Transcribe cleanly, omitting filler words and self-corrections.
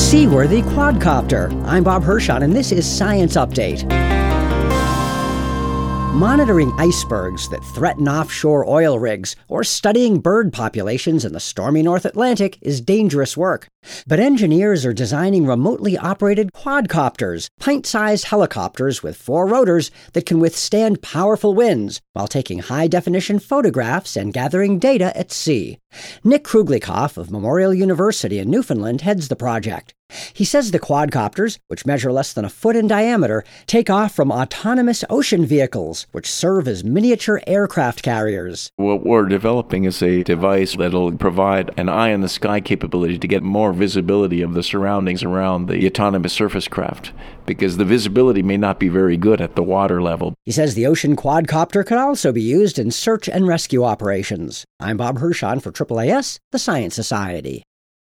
seaworthy quadcopter. I'm Bob Hirschon, and this is Science Update. Monitoring icebergs that threaten offshore oil rigs or studying bird populations in the stormy North Atlantic is dangerous work. But engineers are designing remotely operated quadcopters, pint-sized helicopters with 4 rotors that can withstand powerful winds while taking high-definition photographs and gathering data at sea. Nick Kruglikoff of Memorial University in Newfoundland heads the project. He says the quadcopters, which measure less than a foot in diameter, take off from autonomous ocean vehicles, which serve as miniature aircraft carriers. What we're developing is a device that'll provide an eye-in-the-sky capability to get more visibility of the surroundings around the autonomous surface craft, because the visibility may not be very good at the water level. He says the ocean quadcopter could also be used in search and rescue operations. I'm Bob Hirschon for AAAS, the Science Society.